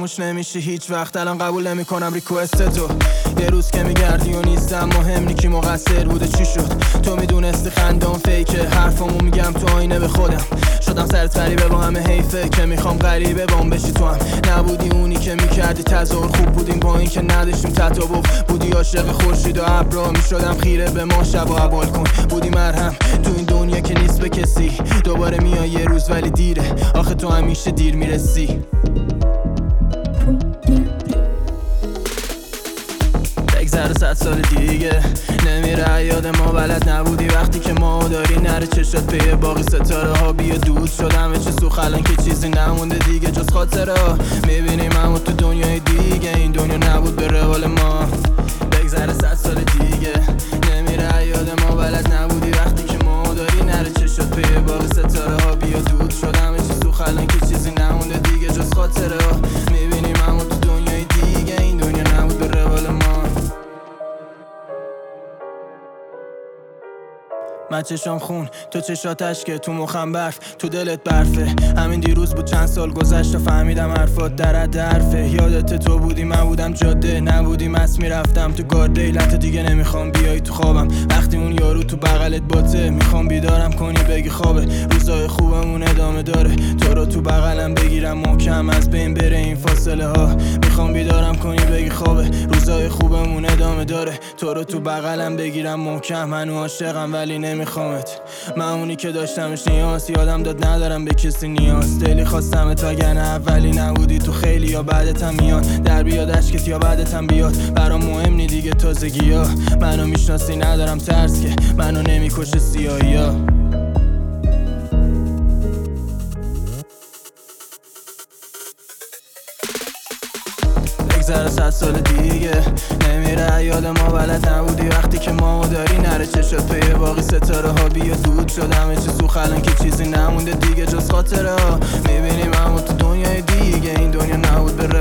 فراموش نمیشی هیچ وقت، الان قبول نمیکنم ریکوست تو. یه روز که میگردی و نیستم، مهم نی کی مقصر بوده چی شد. تو میدونستی خندم فیکه، حرفامو میگم تو آینه به خودم. شدم سرت غریبه با همه حیفه که میخوام غریبه بام بشی. تو هم نبودی اونی که میکردی تظاهر، خوب بودیم با این که نداشتیم تطابق. بودی عاشق خورشید و ابرا، میشدم خیره به ما شب و بالکن. بودی مرهم تو این دنیا که نیست به کسی، دوباره میای یه روز ولی دیره، آخه تو همیشه دیر میرسی. بگذره 100 سال دیگه نمیره یاد ما، بلد نبودی وقتی که ما داری نره چشات پی باقی ستاره ها. بیا دود شد همه چی سوخ، الان که چیزی نمونده دیگه جز خاطره ها. میبینیم همون تو دنیای دیگه، این دنیا نبود به روال ما. بگذره 100 سال دیگه نمیره یاد ما، بلد نبودی وقتی که ما داری نره چشات پی باقی ستاره ها. بیا دود شد همه چی سوخ، الان که چیزی نمونده دیگه جز خاطره ها. میبینیم همون تو دنیای دیگه، این دنیا نبود به روال ما. من چشام خون، تو چشات اشکه، تو مخم برف، تو دلت برفه. همین دیروز بود چند سال گذشت و فهمیدم حرفات درد حرفه. یادت تو بودی من بودم جاده، نبودی مست میرفتم تو گارد. لیلت دیگه نمیخوام بیای تو خوابم، وقتی اون یارو تو بغلت باته. میخوام بیدارم کنی بگی خوابه، روزای خوبمون ادامه داره. تو رو تو بغلم بگیرم محکم، از بین بره این فاصله ها. میخوام بیدارم کنی بگی خوابه، روزای خوبمون ادامه داره. تو رو تو بغلم بگیرم محکم، منو عاشقم ولی نمیخوامت. من اونی که داشتمش نیاز، یادم داد ندارم به کسی نیاز. دلی خواستم تا گنه اولی نبودی تو خیلی، یا بعدتم میاد در بیاد عشقت یا بعدتم بیاد. برام مهم نی دیگه تازگی ها، منو میشناسی ندارم ترس که منو نمیکشه سیاهی ها. بگذره 100 سال دیگه نمیره یاد ما، بلد نبودی وقتی که ما داری نره چشات پی باقی ستاره ها. بیا دود شد همه چی سوخ، الان که چیزی نمونده دیگه جز خاطره ها. میبینیم همون تو دنیای دیگه، این دنیا نبود به